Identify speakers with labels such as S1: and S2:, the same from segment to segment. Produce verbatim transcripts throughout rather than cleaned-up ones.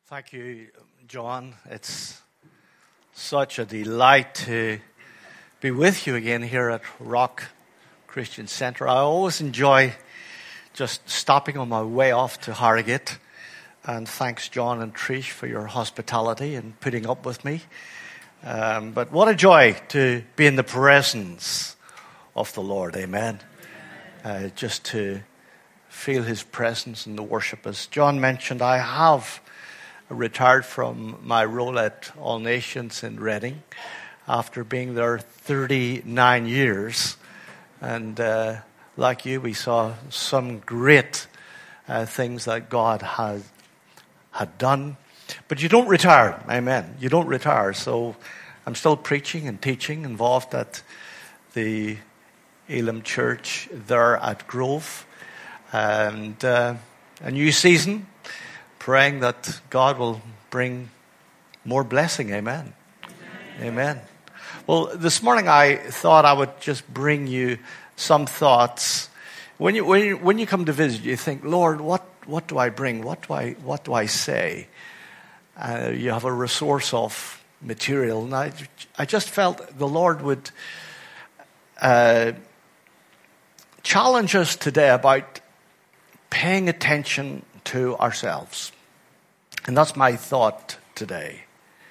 S1: Thank you, John. It's such a delight to be with you again here at Rock Christian Centre. I always enjoy just stopping on my way off to Harrogate. And thanks, John and Trish, for your hospitality and putting up with me. Um, but what a joy to be in the presence of the Lord. Amen. Uh, just to feel his presence in the worship. As John mentioned, I have retired from my role at All Nations in Reading after being there thirty-nine years. And uh, like you, we saw some great uh, things that God had, had done. But you don't retire, amen. You don't retire. So I'm still preaching and teaching, involved at the Elim Church there at Grove. And uh, a new season, praying that God will bring more blessing. Amen. Amen. Amen. Well, this morning I thought I would just bring you some thoughts. When you when you, when you come to visit, you think, Lord, what what do I bring? What do I what do I say? Uh, you have a resource of material, and I I just felt the Lord would uh, challenge us today about paying attention to ourselves. And that's my thought today.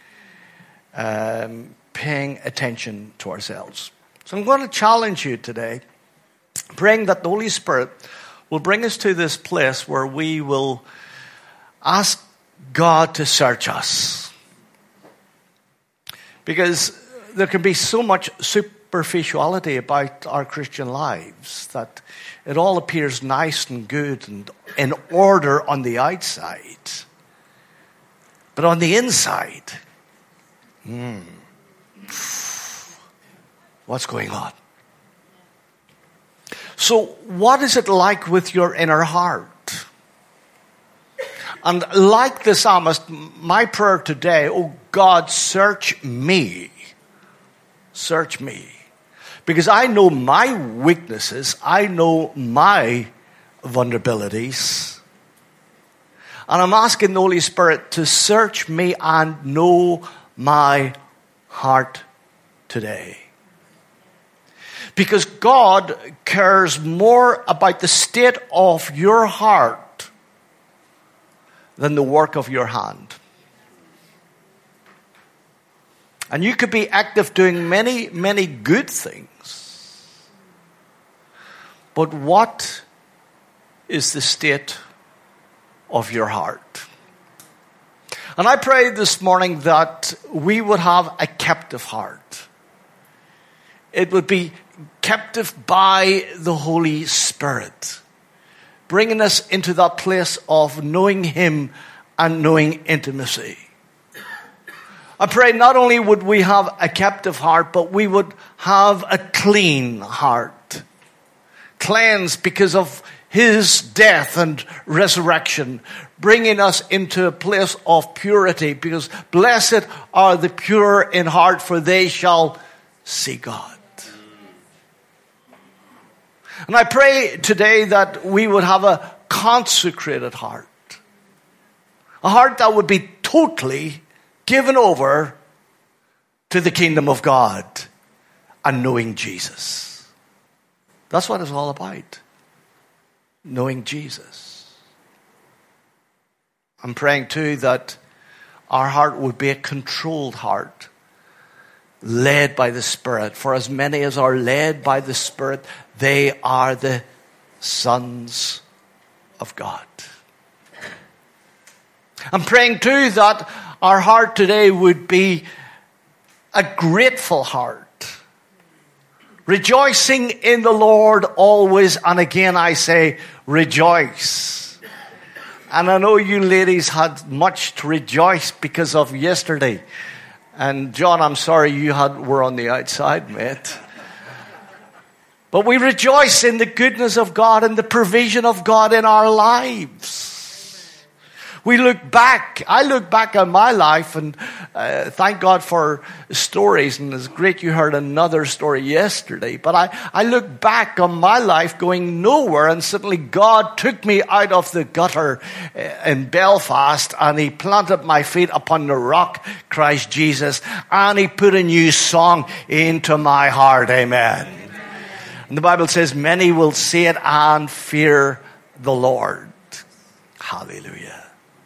S1: Um, paying attention to ourselves. So I'm going to challenge you today, praying that the Holy Spirit will bring us to this place where we will ask God to search us. Because there can be so much superficiality about our Christian lives that it all appears nice and good and in order on the outside. But on the inside, hmm, what's going on? So what is it like with your inner heart? And like the psalmist, my prayer today, oh God, search me. Search me. Because I know my weaknesses. I know my vulnerabilities. And I'm asking the Holy Spirit to search me and know my heart today. Because God cares more about the state of your heart than the work of your hand. And you could be active doing many, many good things. But what is the state of your heart? And I pray this morning that we would have a captive heart. It would be captive by the Holy Spirit, bringing us into that place of knowing him and knowing intimacy. I pray not only would we have a captive heart, but we would have a clean heart. Cleansed because of his death and resurrection, bringing us into a place of purity. Because blessed are the pure in heart, for they shall see God. And I pray today that we would have a consecrated heart. A heart that would be totally given over to the kingdom of God and knowing Jesus. That's what it's all about. Knowing Jesus. I'm praying too that our heart would be a controlled heart, led by the Spirit. For as many as are led by the Spirit, they are the sons of God. I'm praying too that our heart today would be a grateful heart. Rejoicing in the Lord always, and again I say, rejoice. And I know you ladies had much to rejoice because of yesterday. And John, I'm sorry you had were on the outside, mate. But we rejoice in the goodness of God and the provision of God in our lives. We look back. I look back on my life, and uh, thank God for stories. And it's great you heard another story yesterday. But I, I look back on my life going nowhere, and suddenly God took me out of the gutter in Belfast, and He planted my feet upon the rock, Christ Jesus, and He put a new song into my heart. Amen. And the Bible says, many will see it and fear the Lord. Hallelujah.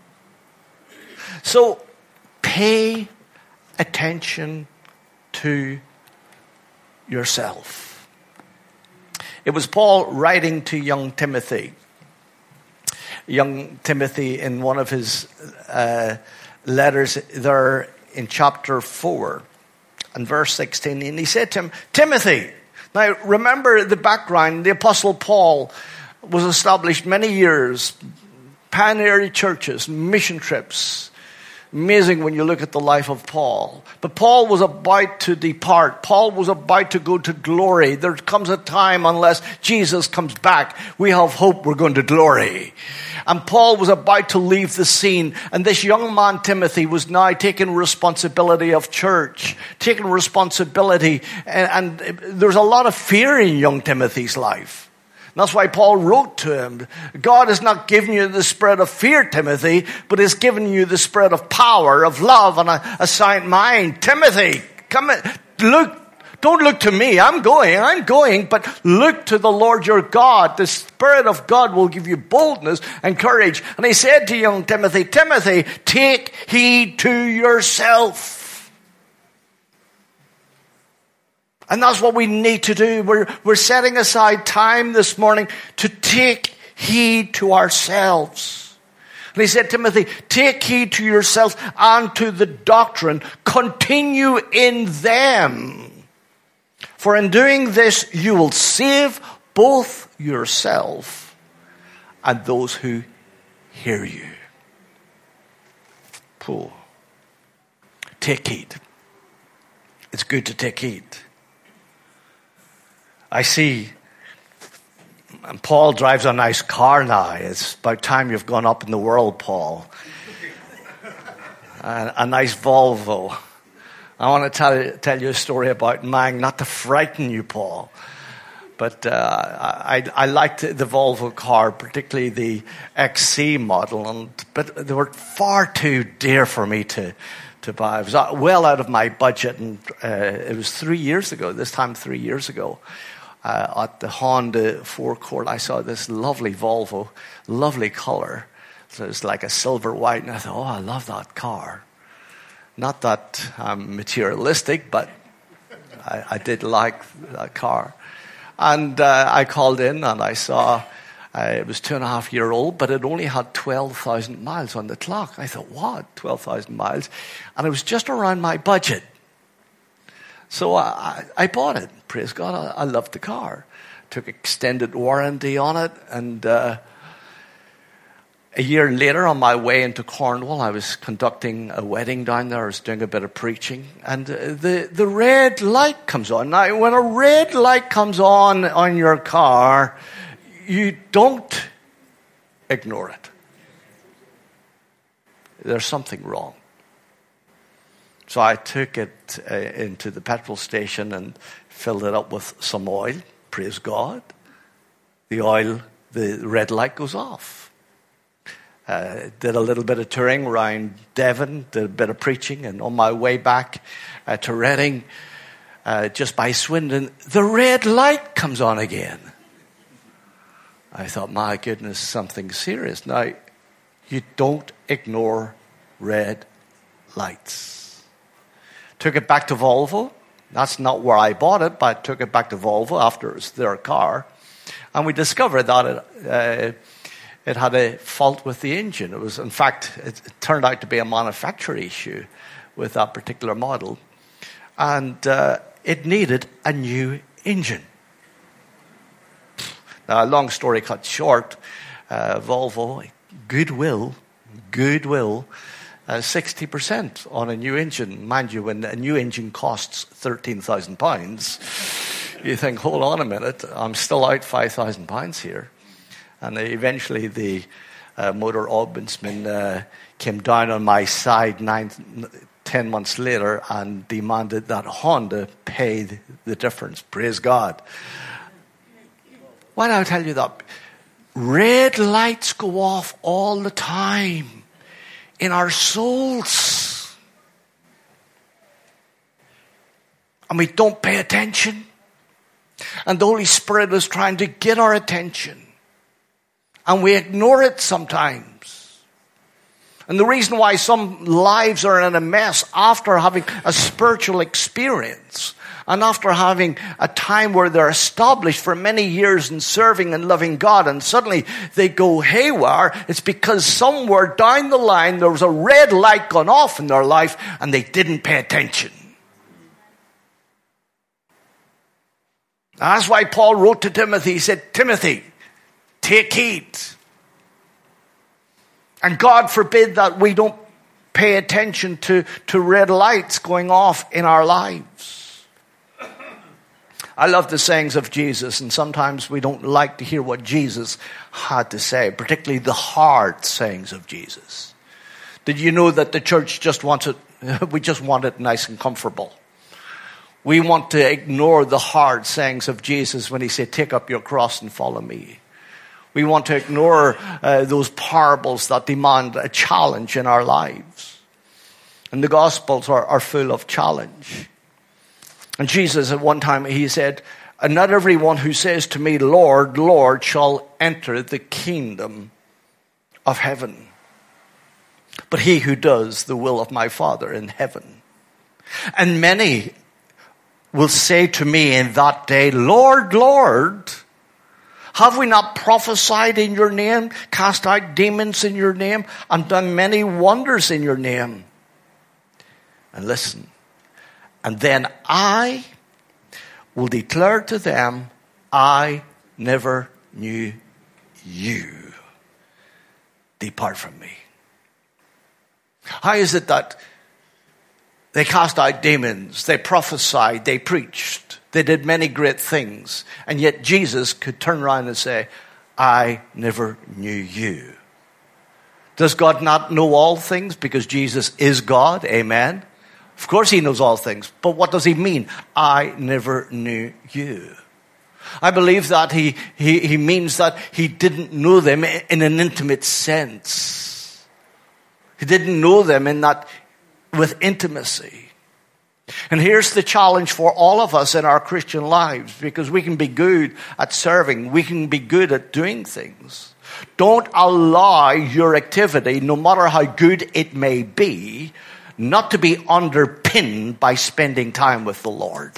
S1: So, pay attention to yourself. It was Paul writing to young Timothy. Young Timothy, in one of his uh, letters there in chapter four and verse sixteen, and he said to him, Timothy. Now, remember the background. The Apostle Paul was established many years, pioneering churches, mission trips. Amazing when you look at the life of Paul. But Paul was about to depart. Paul was about to go to glory. There comes a time, unless Jesus comes back, we have hope we're going to glory. And Paul was about to leave the scene. And this young man, Timothy, was now taking responsibility of church, taking responsibility. And, and there's a lot of fear in young Timothy's life. And that's why Paul wrote to him, God has not given you the spirit of fear, Timothy, but has given you the spirit of power, of love, and a, a sound mind. Timothy, come in, look, don't look to me. I'm going, I'm going, but look to the Lord your God. The Spirit of God will give you boldness and courage. And he said to young Timothy, Timothy, take heed to yourself. And that's what we need to do. We're, we're setting aside time this morning to take heed to ourselves. And he said, Timothy, take heed to yourselves and to the doctrine. Continue in them. For in doing this, you will save both yourself and those who hear you. Paul, take heed. It's good to take heed. I see, and Paul drives a nice car now. It's about time you've gone up in the world, Paul. a, a nice Volvo. I want to tell, tell you a story about mine, not to frighten you, Paul. But uh, I, I liked the Volvo car, particularly the X C model, and, but they were far too dear for me to, to buy. It was well out of my budget, and uh, it was three years ago, this time three years ago. Uh, at the Honda forecourt, I saw this lovely Volvo, lovely color. So it was like a silver white, and I thought, oh, I love that car. Not that I'm materialistic, but I, I did like that car. And uh, I called in, and I saw uh, it was two and a half year old, but it only had twelve thousand miles on the clock. I thought, what, twelve thousand miles? And it was just around my budget. So I, I bought it. Praise God, I, I loved the car. Took extended warranty on it. And uh, a year later, on my way into Cornwall, I was conducting a wedding down there. I was doing a bit of preaching. And uh, the, the red light comes on. Now, when a red light comes on on your car, you don't ignore it. There's something wrong. So I took it uh, into the petrol station and filled it up with some oil. Praise God. The oil, the red light goes off. Uh, did a little bit of touring around Devon, did a bit of preaching, and on my way back uh, to Reading, uh, just by Swindon, the red light comes on again. I thought, my goodness, something serious. Now, you don't ignore red lights. Took it back to Volvo. That's not where I bought it, but I took it back to Volvo after it was their car. And we discovered that it, uh, it had a fault with the engine. It was, in fact, it, it turned out to be a manufacturer issue with that particular model. And uh, it needed a new engine. Now, long story cut short, uh, Volvo, goodwill, goodwill, Uh, sixty percent on a new engine. Mind you, when a new engine costs thirteen thousand pounds, you think, hold on a minute, I'm still out five thousand pounds here. And eventually the uh, motor ombudsman uh, came down on my side nine, ten months later and demanded that Honda pay the difference. Praise God. Why do I tell you that? Red lights go off all the time in our souls. And we don't pay attention. And the Holy Spirit is trying to get our attention. And we ignore it sometimes. And the reason why some lives are in a mess after having a spiritual experience and after having a time where they're established for many years in serving and loving God, and suddenly they go haywire, it's because somewhere down the line there was a red light gone off in their life and they didn't pay attention. That's why Paul wrote to Timothy. He said, Timothy, take heed. And God forbid that we don't pay attention to, to red lights going off in our lives. I love the sayings of Jesus, and sometimes we don't like to hear what Jesus had to say, particularly the hard sayings of Jesus. Did you know that the church just wants it, we just want it nice and comfortable? We want to ignore the hard sayings of Jesus when he said, take up your cross and follow me. We want to ignore uh, those parables that demand a challenge in our lives. And the Gospels are, are full of challenge. And Jesus at one time, he said, and not everyone who says to me, Lord, Lord, shall enter the kingdom of heaven, but he who does the will of my Father in heaven. And many will say to me in that day, Lord, Lord, have we not prophesied in your name, cast out demons in your name, and done many wonders in your name? And listen, and then I will declare to them, I never knew you. Depart from me. How is it that they cast out demons, they prophesied, they preached, they did many great things, and yet Jesus could turn around and say, I never knew you? Does God not know all things because Jesus is God? Amen. Of course he knows all things. But what does he mean? I never knew you. I believe that he, he, he means that he didn't know them in an intimate sense. He didn't know them in that with intimacy. And here's the challenge for all of us in our Christian lives, because we can be good at serving. We can be good at doing things. Don't allow your activity, no matter how good it may be, not to be underpinned by spending time with the Lord.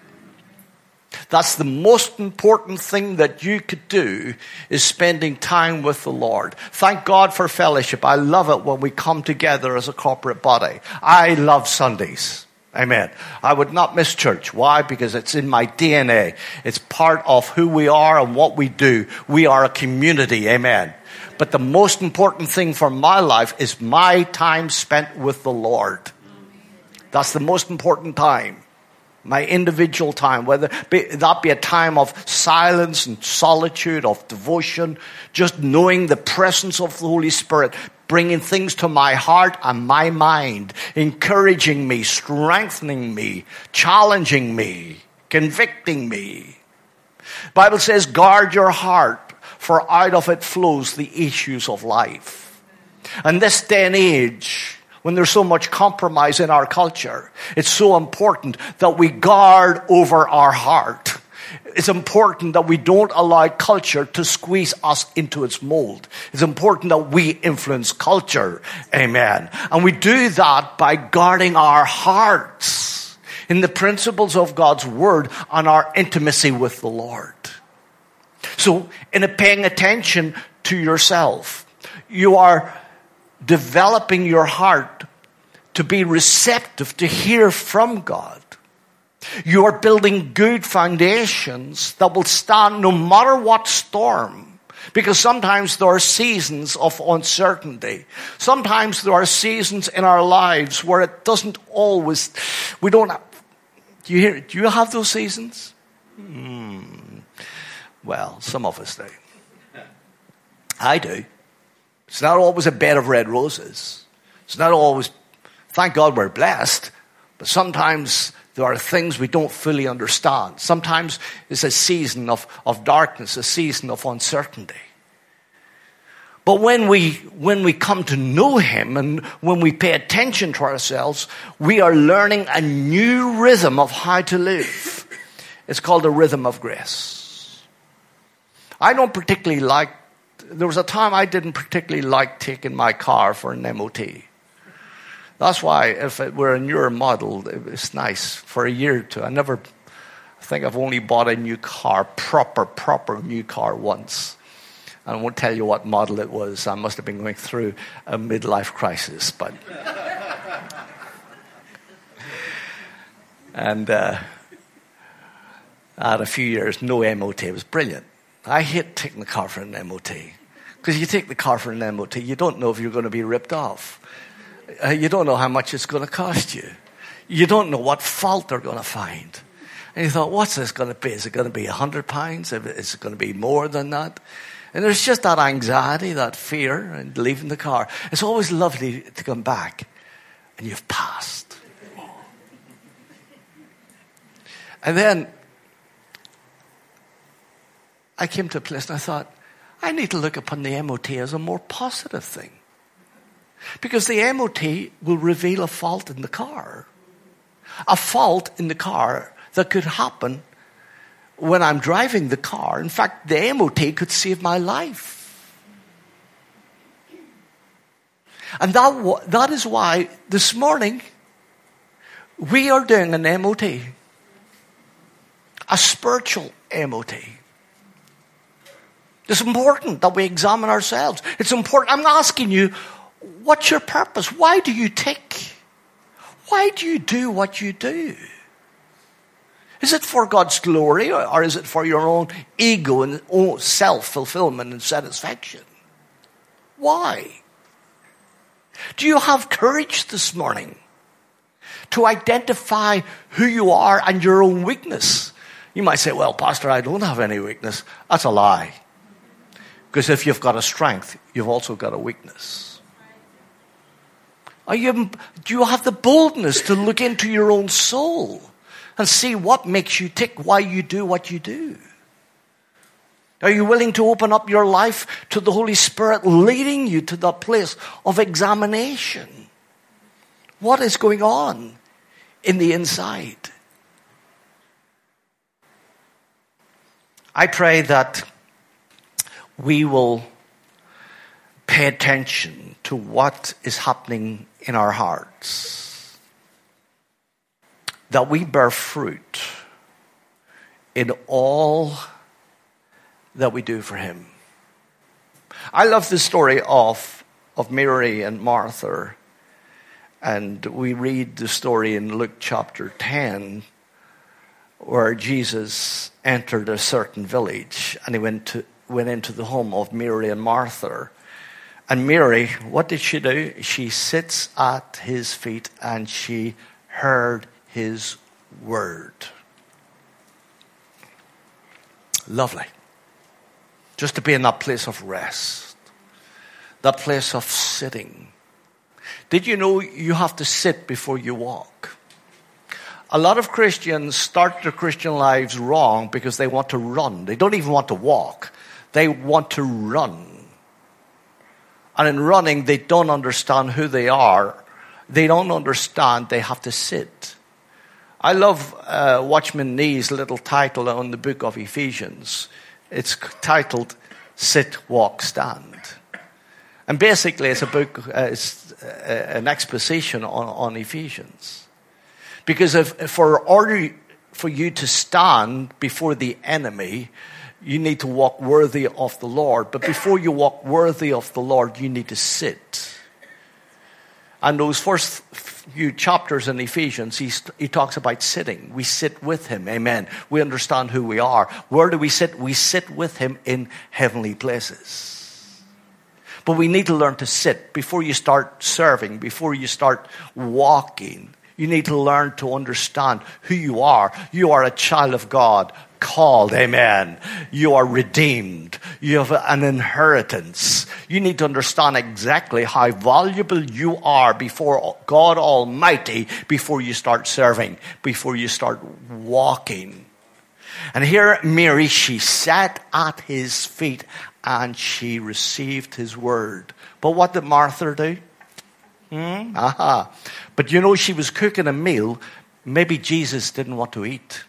S1: That's the most important thing that you could do, is spending time with the Lord. Thank God for fellowship. I love it when we come together as a corporate body. I love Sundays. Amen. I would not miss church. Why? Because it's in my D N A. It's part of who we are and what we do. We are a community. Amen. But the most important thing for my life is my time spent with the Lord. That's the most important time. My individual time, whether be, that be a time of silence and solitude, of devotion, just knowing the presence of the Holy Spirit, bringing things to my heart and my mind, encouraging me, strengthening me, challenging me, convicting me. The Bible says, guard your heart, for out of it flows the issues of life. And this day and age, when there's so much compromise in our culture, it's so important that we guard over our heart. It's important that we don't allow culture to squeeze us into its mold. It's important that we influence culture. Amen. And we do that by guarding our hearts in the principles of God's word and our intimacy with the Lord. So, in a paying attention to yourself, you are developing your heart to be receptive, to hear from God. You are building good foundations that will stand no matter what storm. Because sometimes there are seasons of uncertainty. Sometimes there are seasons in our lives where it doesn't always, we don't have, do you hear, do you have those seasons? Hmm. Well, some of us do. I do. It's not always a bed of red roses. It's not always, thank God we're blessed, but sometimes there are things we don't fully understand. Sometimes it's a season of, of darkness, a season of uncertainty. But when we, when we come to know him and when we pay attention to ourselves, we are learning a new rhythm of how to live. It's called the rhythm of grace. I don't particularly like, there was a time I didn't particularly like taking my car for an M O T. That's why if it were a newer model, it's nice for a year or two. I never, I think I've only bought a new car, proper, proper new car once. I won't tell you what model it was. I must have been going through a midlife crisis. But And uh, I had a few years, no M O T. It was brilliant. I hate taking the car for an M O T. Because you take the car for an M O T, you don't know if you're going to be ripped off. Uh, you don't know how much it's going to cost you. You don't know what fault they're going to find. And you thought, what's this going to be? Is it going to be a hundred pounds? Is it going to be more than that? And there's just that anxiety, that fear, and leaving the car. It's always lovely to come back, and you've passed. And then I came to a place and I thought, I need to look upon the M O T as a more positive thing. Because the M O T will reveal a fault in the car. A fault in the car that could happen when I'm driving the car. In fact, the M O T could save my life. And that, that is why this morning we are doing an M O T. A spiritual M O T. It's important that we examine ourselves. It's important. I'm asking you, what's your purpose? Why do you tick? Why do you do what you do? Is it for God's glory, or is it for your own ego and own self-fulfillment and satisfaction? Why? Do you have courage this morning to identify who you are and your own weakness? You might say, well, Pastor, I don't have any weakness. That's a lie. Because if you've got a strength, you've also got a weakness. Are you, do you have the boldness to look into your own soul and see what makes you tick, why you do what you do? Are you willing to open up your life to the Holy Spirit leading you to that place of examination? What is going on in the inside? I pray that we will pay attention to what is happening in our hearts. That we bear fruit in all that we do for him. I love the story of, of Mary and Martha. And we read the story in Luke chapter ten, where Jesus entered a certain village and he went to went into the home of Mary and Martha. And Mary, what did she do? She sits at his feet and she heard his word. Lovely. Just to be in that place of rest. That place of sitting. Did you know you have to sit before you walk? A lot of Christians start their Christian lives wrong because they want to run. They don't even want to walk. They want to run. And in running, they don't understand who they are. They don't understand they have to sit. I love uh, Watchman Nee's little title on the book of Ephesians. It's titled, Sit, Walk, Stand. And basically, it's a book, uh, it's uh, an exposition on, on Ephesians. Because if, for order for you to stand before the enemy, you need to walk worthy of the Lord. But before you walk worthy of the Lord, you need to sit. And those first few chapters in Ephesians, he, he talks about sitting. We sit with him. Amen. We understand who we are. Where do we sit? We sit with him in heavenly places. But we need to learn to sit before you start serving, before you start walking. You need to learn to understand who you are. You are a child of God, called. Amen. You are redeemed. You have an inheritance. You need to understand exactly how valuable you are before God Almighty before you start serving, before you start walking. And here Mary, she sat at his feet and she received his word. But what did Martha do? Hmm? Aha. But you know, she was cooking a meal. Maybe Jesus didn't want to eat.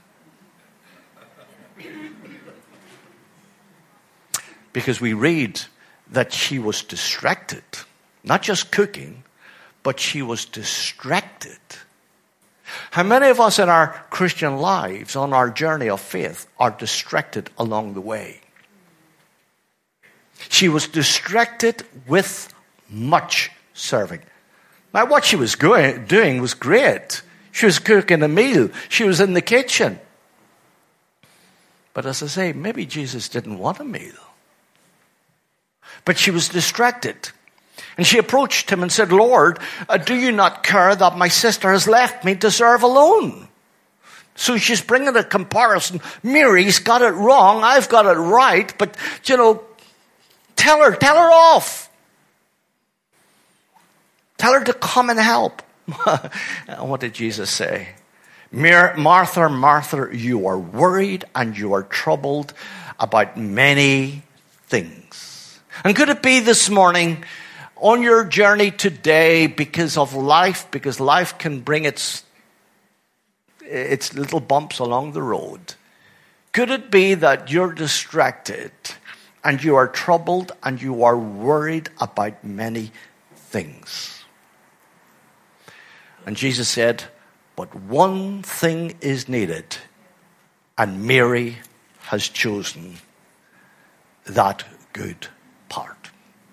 S1: Because we read that she was distracted. Not just cooking, but she was distracted. How many of us in our Christian lives, on our journey of faith, are distracted along the way? She was distracted with much serving. Now, what she was going, doing was great. She was cooking a meal. She was in the kitchen. But as I say, maybe Jesus didn't want a meal. But she was distracted. And she approached him and said, Lord, uh, do you not care that my sister has left me to serve alone? So she's bringing a comparison. Mary's got it wrong. I've got it right. But, you know, tell her, tell her off. Tell her to come and help. What did Jesus say? Martha, Martha, you are worried and you are troubled about many things. And could it be this morning, on your journey today, because of life, because life can bring its, its little bumps along the road, could it be that you're distracted and you are troubled and you are worried about many things? And Jesus said, but one thing is needed, and Mary has chosen that good part.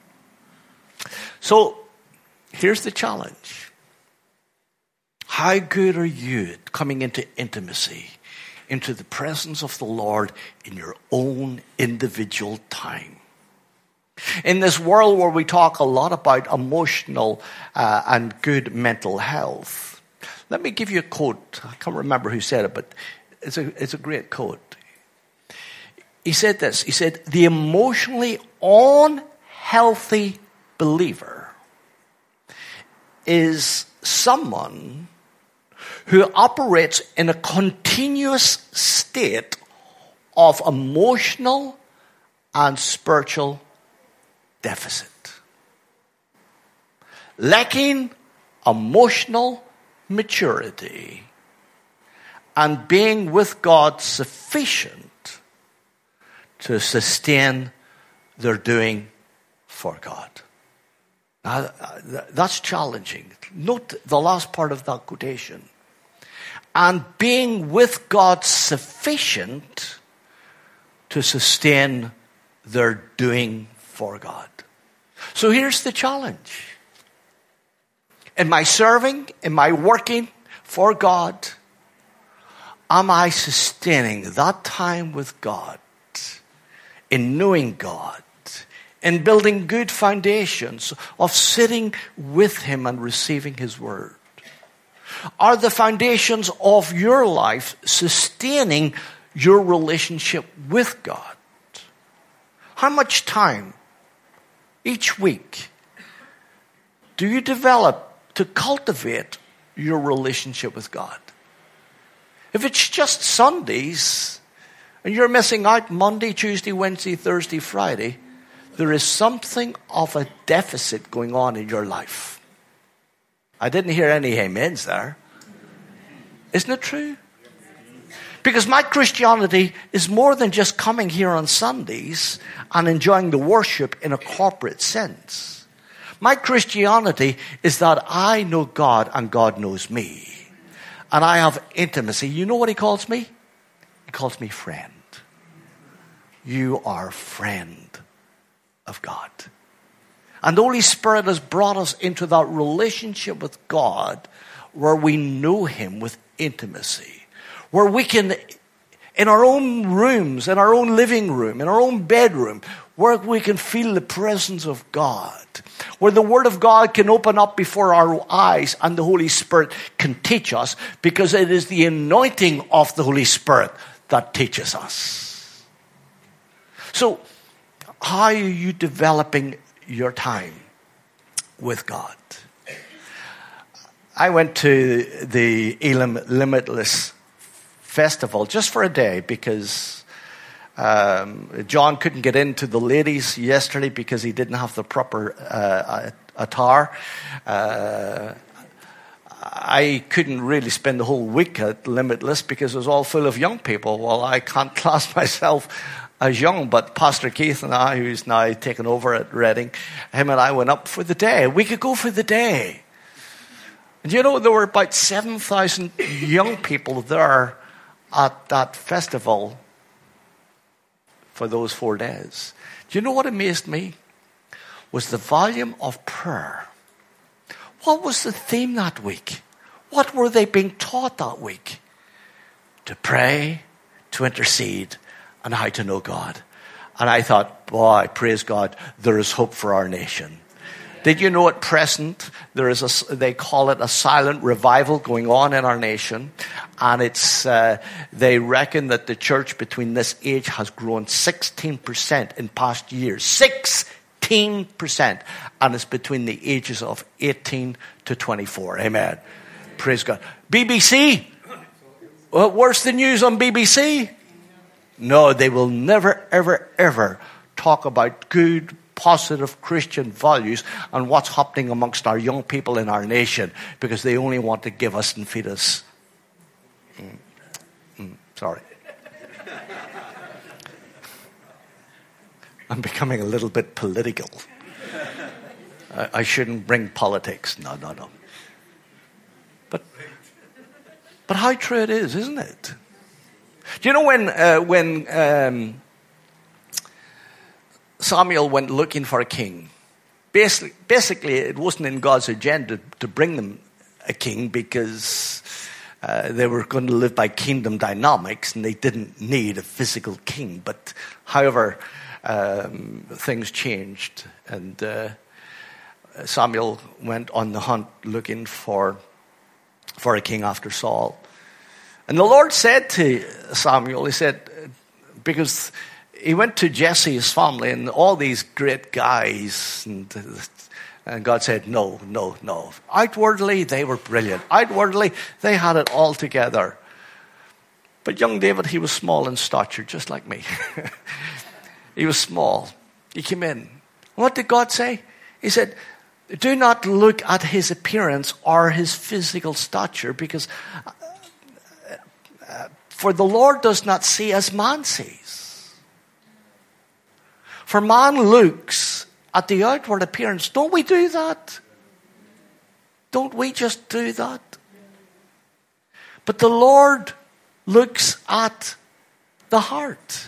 S1: So, here's the challenge. How good are you at coming into intimacy, into the presence of the Lord in your own individual time? In this world where we talk a lot about emotional uh, and good mental health, let me give you a quote. I can't remember who said it, but it's a, it's a great quote. He said this. He said, the emotionally unhealthy believer is someone who operates in a continuous state of emotional and spiritual deficit. Lacking emotional maturity and being with God sufficient to sustain their doing for God. Now, that's challenging. Note the last part of that quotation. And being with God sufficient to sustain their doing for God. So here's the challenge. In my serving, in my working for God, am I sustaining that time with God, in knowing God, in building good foundations of sitting with Him and receiving His word? Are the foundations of your life sustaining your relationship with God? How much time each week do you develop to cultivate your relationship with God? If it's just Sundays and you're missing out Monday, Tuesday, Wednesday, Thursday, Friday, there is something of a deficit going on in your life. I didn't hear any amens there. Isn't it true? Because my Christianity is more than just coming here on Sundays and enjoying the worship in a corporate sense. My Christianity is that I know God and God knows me. And I have intimacy. You know what He calls me? He calls me friend. You are a friend of God. And the Holy Spirit has brought us into that relationship with God where we know Him with intimacy. Where we can, in our own rooms, in our own living room, in our own bedroom, where we can feel the presence of God. Where the Word of God can open up before our eyes and the Holy Spirit can teach us, because it is the anointing of the Holy Spirit that teaches us. So, how are you developing your time with God? I went to the Elim Limitless Festival just for a day because um, John couldn't get into the ladies yesterday because he didn't have the proper uh, attire. Uh, I couldn't really spend the whole week at Limitless because it was all full of young people. Well, I can't class myself as young, but Pastor Keith and I, who's now taken over at Reading, him and I went up for the day. We could go for the day. And you know, there were about seven thousand young people there at that festival for those four days. Do you know what amazed me? Was the volume of prayer. What was the theme that week? What were they being taught that week? To pray, to intercede, and how to know God. And I thought, boy, praise God, there is hope for our nation. Did you know at present there is a, they call it a silent revival going on in our nation, and it's uh, they reckon that the church between this age has grown sixteen percent in past years. sixteen percent, and it's between the ages of eighteen to twenty-four. Amen. Praise God. B B C. Well, where's the news on B B C? No, they will never, ever, ever talk about good, positive Christian values and what's happening amongst our young people in our nation, because they only want to give us and feed us. Mm. Mm. Sorry. I'm becoming a little bit political. I, I shouldn't bring politics. No, no, no. But, but how true it is, isn't it? Do you know when uh, when um, Samuel went looking for a king? Basically, basically, it wasn't in God's agenda to bring them a king because uh, they were going to live by kingdom dynamics and they didn't need a physical king. But however, um, things changed, and uh, Samuel went on the hunt looking for for a king after Saul. And the Lord said to Samuel, he said, because he went to Jesse's family and all these great guys, and, and God said, no, no, no. Outwardly, they were brilliant. Outwardly, they had it all together. But young David, he was small in stature, just like me. He was small. He came in. What did God say? He said, do not look at his appearance or his physical stature, because for the Lord does not see as man sees. For man looks at the outward appearance. Don't we do that? Don't we just do that? But the Lord looks at the heart.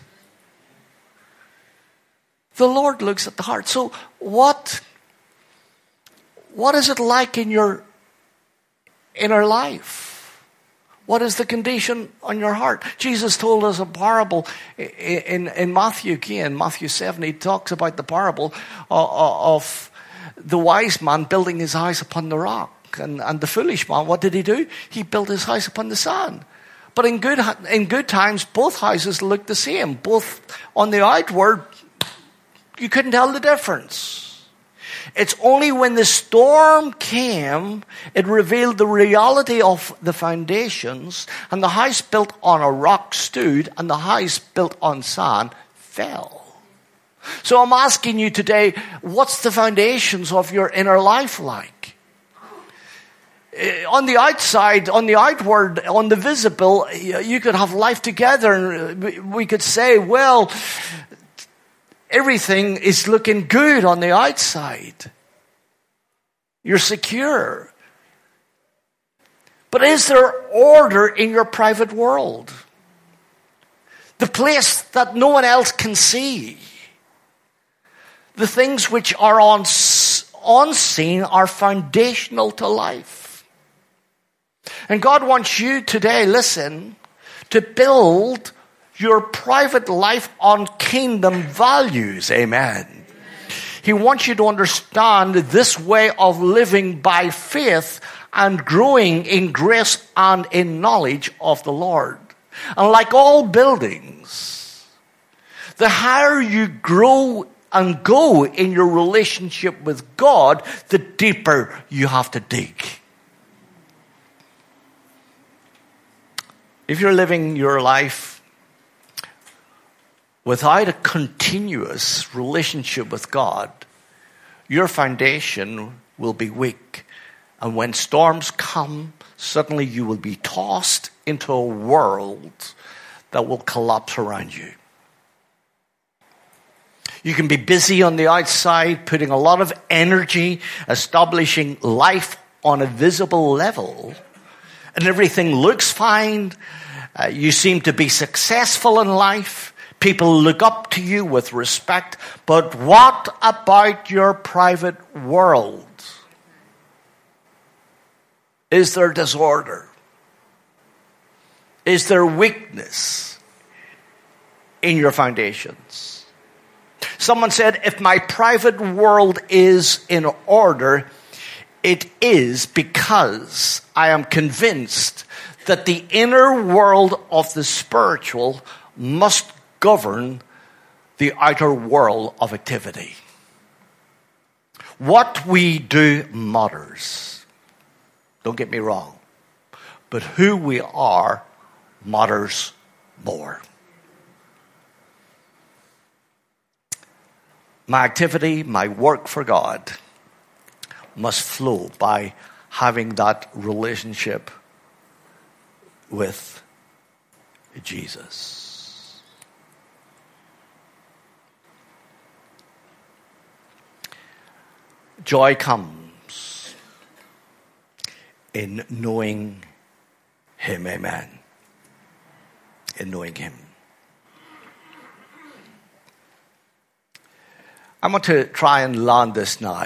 S1: The Lord looks at the heart. So what, what is it like in your inner life? What is the condition on your heart? Jesus told us a parable in, in, in Matthew again, Matthew seven. He talks about the parable of, of the wise man building his house upon the rock. And, and the foolish man, what did he do? He built his house upon the sand. But in good, in good times, both houses looked the same. Both on the outward, you couldn't tell the difference. It's only when the storm came, it revealed the reality of the foundations, and the house built on a rock stood, and the house built on sand fell. So I'm asking you today, what's the foundations of your inner life like? On the outside, on the outward, on the visible, you could have life together. We could say, well, everything is looking good on the outside. You're secure. But is there order in your private world? The place that no one else can see. The things which are on, unseen are foundational to life. And God wants you today, listen, to build your private life on kingdom values. Amen. He wants you to understand this way of living by faith and growing in grace and in knowledge of the Lord. And like all buildings, the higher you grow and go in your relationship with God, the deeper you have to dig. If you're living your life without a continuous relationship with God, your foundation will be weak. And when storms come, suddenly you will be tossed into a world that will collapse around you. You can be busy on the outside, putting a lot of energy, establishing life on a visible level, and everything looks fine. Uh, you seem to be successful in life. People look up to you with respect. But what about your private world? Is there disorder? Is there weakness in your foundations? Someone said, if my private world is in order, it is because I am convinced that the inner world of the spiritual must govern the outer world of activity. What we do matters. Don't get me wrong. But who we are matters more. My activity, my work for God must flow by having that relationship with Jesus. Joy comes in knowing Him, amen. In knowing Him. I want to try and land this now,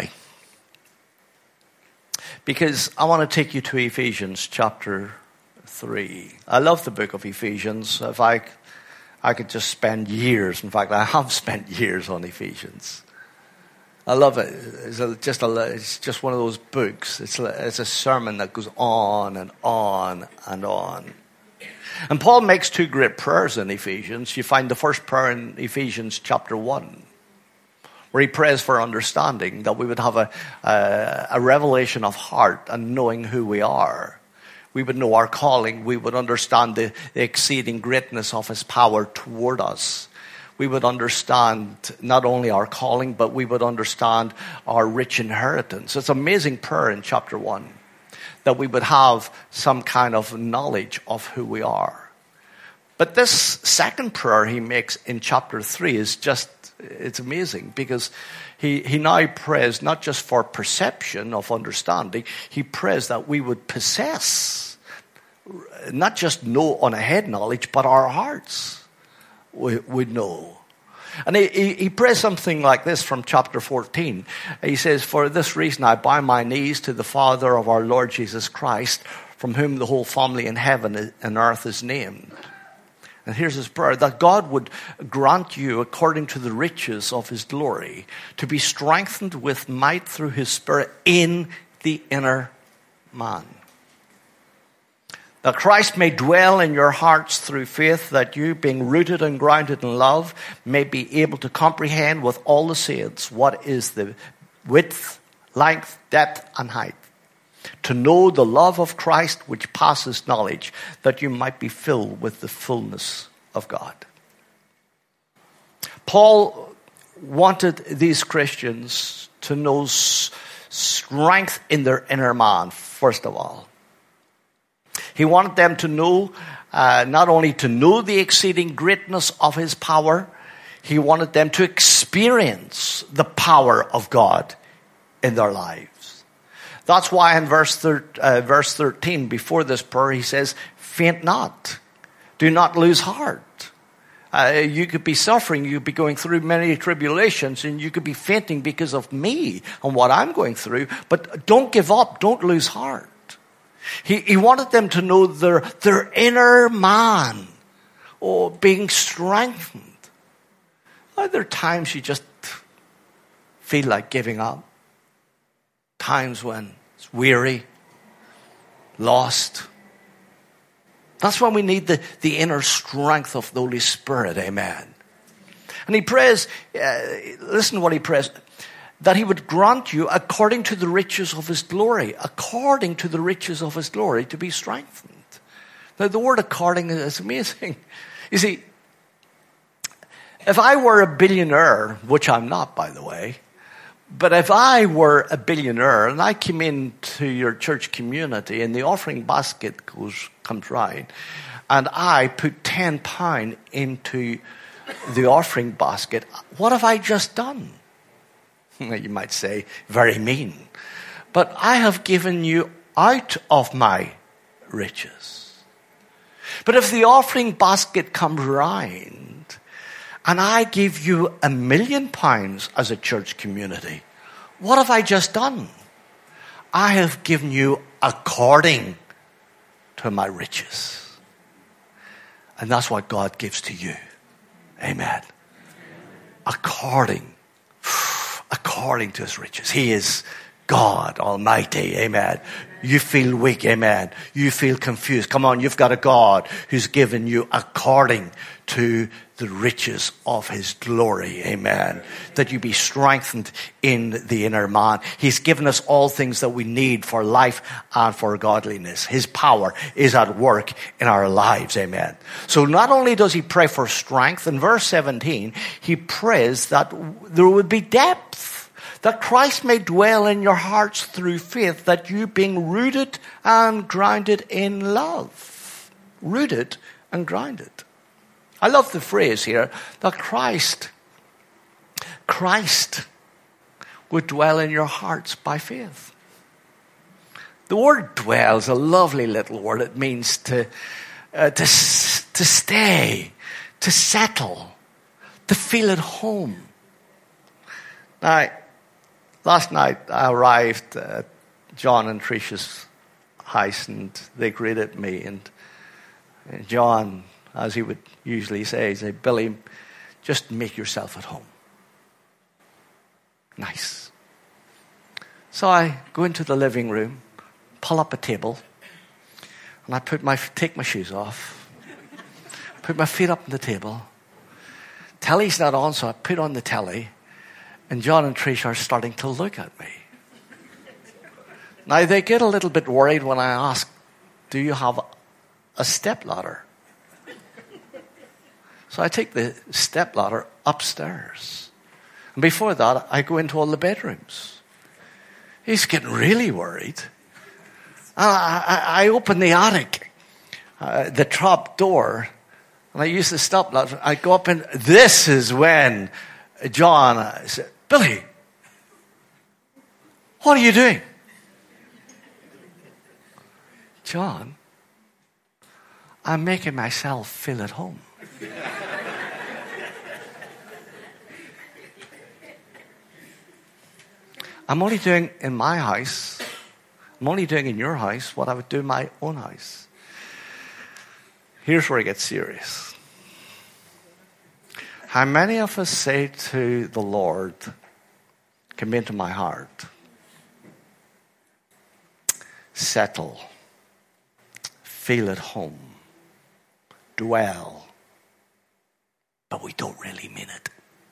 S1: because I want to take you to Ephesians chapter three. I love the book of Ephesians. If I, I could just spend years, in fact, I have spent years on Ephesians. I love it. It's a, just a, it's just one of those books. It's a, it's a sermon that goes on and on and on. And Paul makes two great prayers in Ephesians. You find the first prayer in Ephesians chapter one, where he prays for understanding, that we would have a, a, a revelation of heart and knowing who we are. We would know our calling. We would understand the, the exceeding greatness of His power toward us. We would understand not only our calling, but we would understand our rich inheritance. It's an amazing prayer in chapter one, that we would have some kind of knowledge of who we are. But this second prayer he makes in chapter three is just, it's amazing, because he, he now prays not just for perception of understanding, he prays that we would possess, not just know on a head knowledge, but our hearts would, would know. And he, he, he prays something like this from chapter fourteen. He says, for this reason I bow my knees to the Father of our Lord Jesus Christ, from whom the whole family in heaven and earth is named. And here's his prayer, that God would grant you, according to the riches of His glory, to be strengthened with might through His Spirit in the inner man. That Christ may dwell in your hearts through faith, that you, being rooted and grounded in love, may be able to comprehend with all the saints what is the width, length, depth, and height. To know the love of Christ which passes knowledge, that you might be filled with the fullness of God. Paul wanted these Christians to know strength in their inner man, first of all. He wanted them to know, uh, not only to know the exceeding greatness of His power, he wanted them to experience the power of God in their lives. That's why in verse, thir- uh, verse thirteen, before this prayer, he says, faint not. Do not lose heart. Uh, you could be suffering, you could be going through many tribulations, and you could be fainting because of me and what I'm going through. But don't give up, don't lose heart. He, he wanted them to know their, their inner man, oh, being strengthened. Are there times you just feel like giving up? Times when it's weary, lost, That's when we need the, the inner strength of the Holy Spirit. Amen. And he prays, uh, listen to what he prays, that he would grant you according to the riches of his glory, according to the riches of his glory, to be strengthened. Now, the word according is amazing. You see, if I were a billionaire, which I'm not, by the way, but if I were a billionaire and I came into your church community and the offering basket goes comes right, and I put ten pounds into the offering basket, what have I just done? You might say, very mean. But I have given you out of my riches. But if the offering basket comes round and I give you a million pounds as a church community, what have I just done? I have given you according to my riches. And that's what God gives to you. Amen. According. According to his riches. He is God Almighty. Amen. You feel weak. Amen. You feel confused. Come on, you've got a God who's given you according to the riches of his glory. Amen. That you be strengthened in the inner man. He's given us all things that we need for life and for godliness. His power is at work in our lives. Amen. So not only does he pray for strength, in verse seventeen, he prays that there would be depth. That Christ may dwell in your hearts through faith, that you being rooted and grounded in love. Rooted and grounded. I love the phrase here, that Christ, Christ would dwell in your hearts by faith. The word dwell is a lovely little word. It means to, uh, to, to stay, to settle, to feel at home. Now, last night I arrived at John and Tricia's house and they greeted me, and, and John, as he would usually say, he'd say, Billy, just make yourself at home. Nice. So I go into the living room, pull up a table, and I put my take my shoes off, put my feet up on the table. Telly's not on, so I put on the telly, and John and Trish are starting to look at me. Now, they get a little bit worried when I ask, do you have a stepladder? So I take the stepladder upstairs. And before that, I go into all the bedrooms. He's getting really worried. I, I, I open the attic, uh, the top door, and I use the stepladder. I go up, and this is when John uh, said, Billy, what are you doing? John, I'm making myself feel at home. I'm only doing in my house, I'm only doing in your house what I would do in my own house. Here's where it gets serious. How many of us say to the Lord, come into my heart, settle, feel at home, dwell, but we don't really mean it.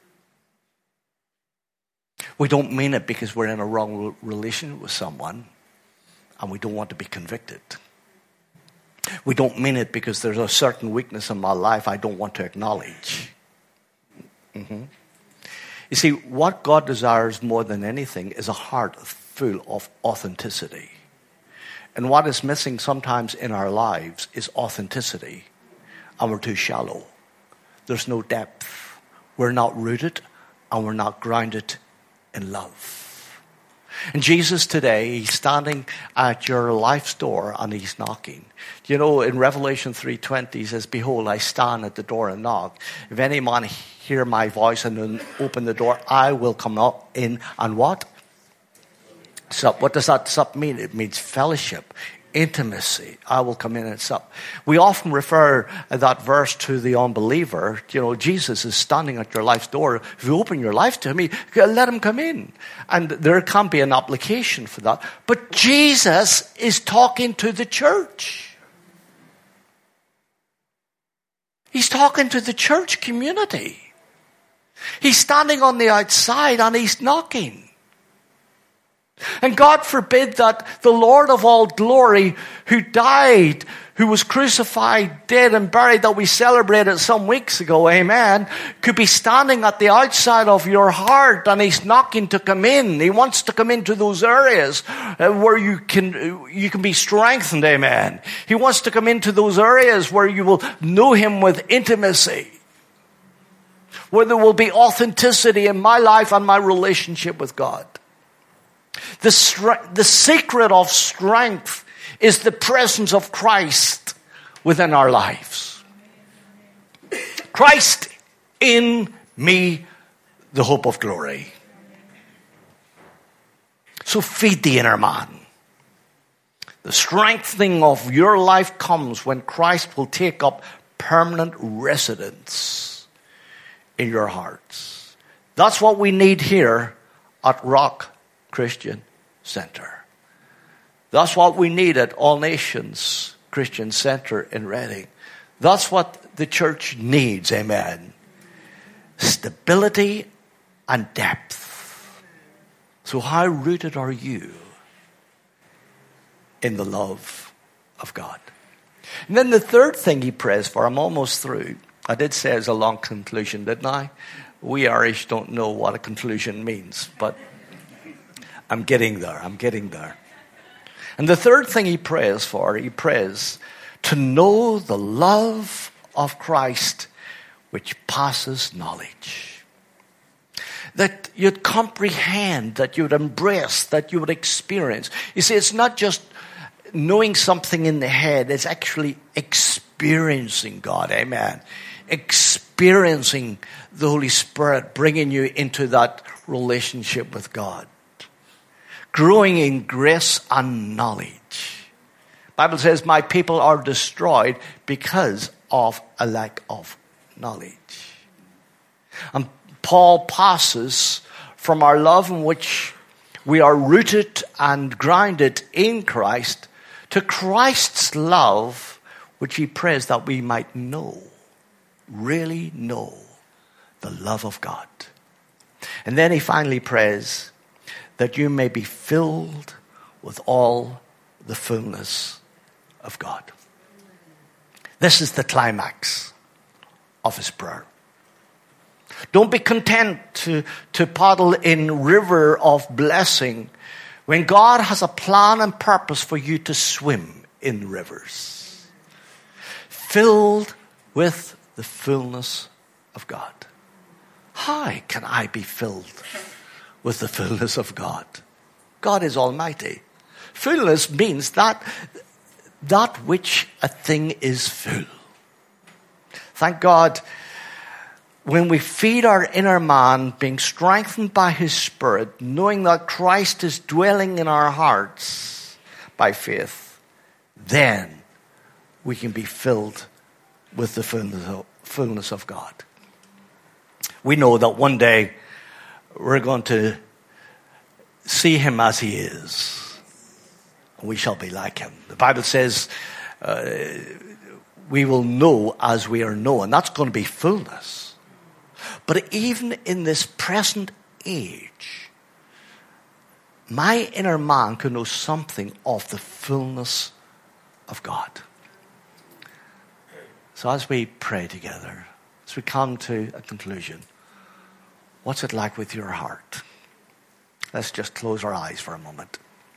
S1: We don't mean it because we're in a wrong relation with someone and we don't want to be convicted. We don't mean it because there's a certain weakness in my life I don't want to acknowledge. Mm-hmm. You see, what God desires more than anything is a heart full of authenticity. And what is missing sometimes in our lives is authenticity. And we're too shallow. There's no depth. We're not rooted and we're not grounded in love. And Jesus today, he's standing at your life's door and he's knocking. You know, in Revelation three twenty, he says, behold, I stand at the door and knock. If any man hear my voice and then open the door, I will come out in and what? Sup. What does that sup mean? It means fellowship, intimacy. I will come in and sup. We often refer that verse to the unbeliever. You know, Jesus is standing at your life's door. If you open your life to him, let him come in. And there can be an application for that. But Jesus is talking to the church. He's talking to the church community. He's standing on the outside and he's knocking. And God forbid that the Lord of all glory, who died, who was crucified, dead and buried, that we celebrated some weeks ago, amen, could be standing at the outside of your heart and he's knocking to come in. He wants to come into those areas uh, where you can, you can be strengthened, amen. He wants to come into those areas where you will know him with intimacy, where there will be authenticity in my life and my relationship with God. The, stre- the secret of strength is the presence of Christ within our lives. Christ in me, the hope of glory. So feed the inner man. The strengthening of your life comes when Christ will take up permanent residence in your hearts. That's what we need here at Rock Christian Center. That's what we need at All Nations Christian Center in Reading. That's what the church needs, amen. Stability and depth. So how rooted are you in the love of God? And then the third thing he prays for, I'm almost through. I did say it's a long conclusion, didn't I? We Irish don't know what a conclusion means, but I'm getting there. I'm getting there. And the third thing he prays for, he prays to know the love of Christ which passes knowledge. That you'd comprehend, that you'd embrace, that you would experience. You see, it's not just knowing something in the head, it's actually experiencing God. Amen. Experiencing the Holy Spirit, bringing you into that relationship with God. Growing in grace and knowledge. The Bible says, my people are destroyed because of a lack of knowledge. And Paul passes from our love in which we are rooted and grounded in Christ to Christ's love, which he prays that we might know, really know the love of God. And then he finally prays that you may be filled with all the fullness of God. This is the climax of his prayer. Don't be content to, to paddle in river of blessing when God has a plan and purpose for you to swim in rivers. Filled with the fullness of God. How can I be filled with the fullness of God? God is almighty. Fullness means that, that which a thing is full. Thank God, when we feed our inner man, being strengthened by his Spirit, knowing that Christ is dwelling in our hearts by faith, then we can be filled with the fullness of, fullness of God. We know that one day we're going to see him as he is. We shall be like him. The Bible says uh, we will know as we are known. That's going to be fullness. But even in this present age, my inner man can know something of the fullness of God. So as we pray together, as we come to a conclusion, what's it like with your heart? Let's just close our eyes for a moment.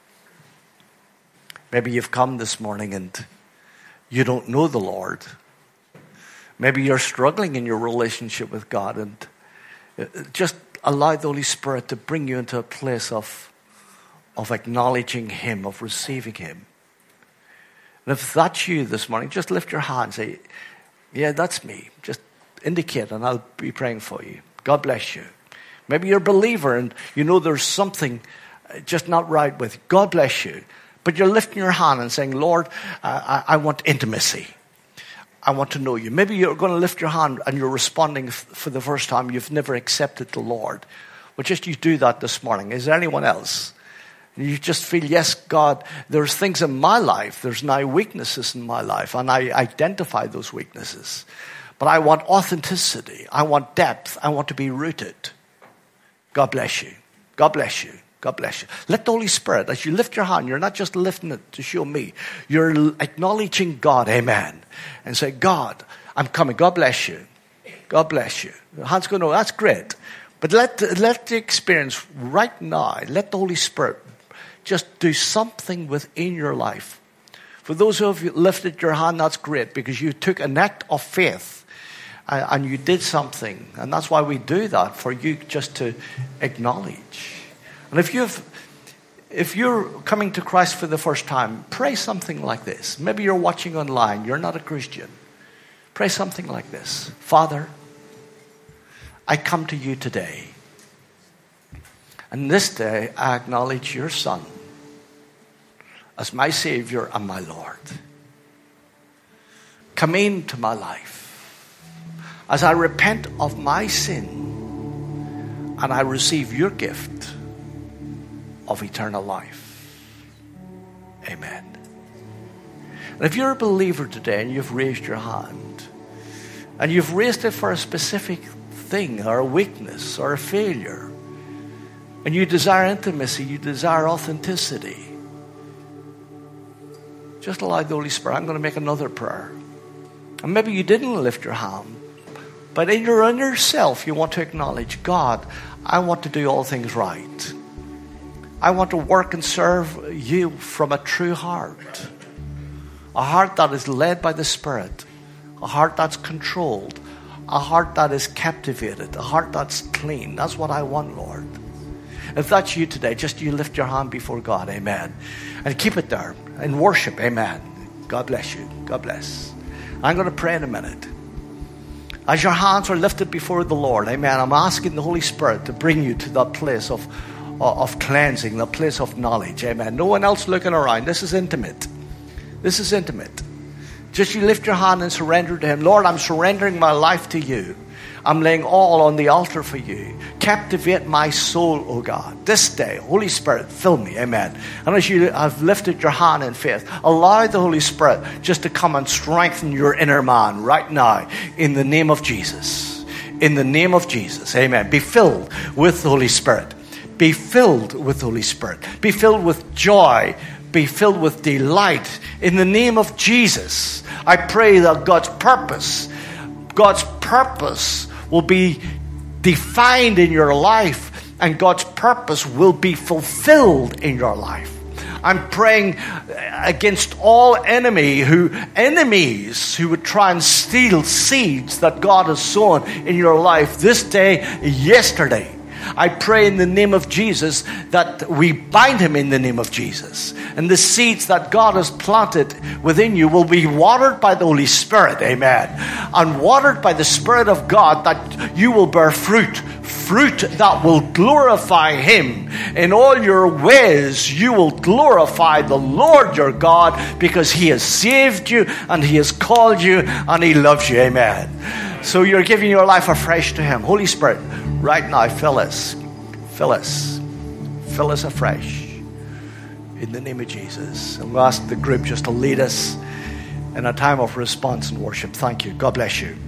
S1: Maybe you've come this morning and you don't know the Lord. Maybe you're struggling in your relationship with God, and just allow the Holy Spirit to bring you into a place of, of acknowledging him, of receiving him. And if that's you this morning, just lift your hand and say, yeah, that's me. Just indicate and I'll be praying for you. God bless you. Maybe you're a believer and you know there's something just not right with you. God bless you. But you're lifting your hand and saying, Lord, uh, I, I want intimacy. I want to know you. Maybe you're going to lift your hand and you're responding f- for the first time. You've never accepted the Lord. Well, just you do that this morning. Is there anyone else? You just feel, yes, God, there's things in my life. There's now weaknesses in my life, and I identify those weaknesses. But I want authenticity. I want depth. I want to be rooted. God bless you. God bless you. God bless you. Let the Holy Spirit, as you lift your hand, you're not just lifting it to show me. You're acknowledging God. Amen. And say, God, I'm coming. God bless you. God bless you. Your hand's going, oh, that's great. But let, let the experience right now, let the Holy Spirit just do something within your life. For those who have lifted your hand, that's great, because you took an act of faith and, and you did something. And that's why we do that, for you just to acknowledge. And if you've, if you're coming to Christ for the first time, pray something like this. Maybe you're watching online, you're not a Christian. Pray something like this. Father, I come to you today. And this day I acknowledge your Son as my Savior and my Lord. Come into my life as I repent of my sin and I receive your gift of eternal life. Amen. And if you're a believer today and you've raised your hand and you've raised it for a specific thing or a weakness or a failure, and you desire intimacy, you desire authenticity, just allow the Holy Spirit. I'm going to make another prayer. And maybe you didn't lift your hand, but in your inner self you want to acknowledge, God, I want to do all things right. I want to work and serve you from a true heart. A heart that is led by the Spirit. A heart that's controlled. A heart that is captivated. A heart that's clean. That's what I want, Lord. If that's you today, just you lift your hand before God. Amen. And keep it there. And worship. Amen. God bless you. God bless. I'm going to pray in a minute. As your hands are lifted before the Lord, amen, I'm asking the Holy Spirit to bring you to that place of of cleansing, the place of knowledge. Amen. No one else looking around. This is intimate. This is intimate. Just you lift your hand and surrender to Him. Lord, I'm surrendering my life to you. I'm laying all on the altar for you. Captivate my soul, oh God. This day, Holy Spirit, fill me. Amen. And as you have lifted your hand in faith, allow the Holy Spirit just to come and strengthen your inner man right now in the name of Jesus. In the name of Jesus. Amen. Be filled with the Holy Spirit. Be filled with the Holy Spirit. Be filled with joy. Be filled with delight. In the name of Jesus, I pray that God's purpose, God's purpose will be defined in your life, and God's purpose will be fulfilled in your life. I'm praying against all enemy who enemies who would try and steal seeds that God has sown in your life this day, yesterday. I pray in the name of Jesus that we bind him in the name of Jesus. And the seeds that God has planted within you will be watered by the Holy Spirit. Amen. And watered by the Spirit of God, that you will bear fruit. Fruit that will glorify him. In all your ways, you will glorify the Lord your God, because he has saved you and he has called you and he loves you. Amen. So you're giving your life afresh to him. Holy Spirit, right now, fill us. Fill us. Fill us afresh. In the name of Jesus. And we'll ask the group just to lead us in a time of response and worship. Thank you. God bless you.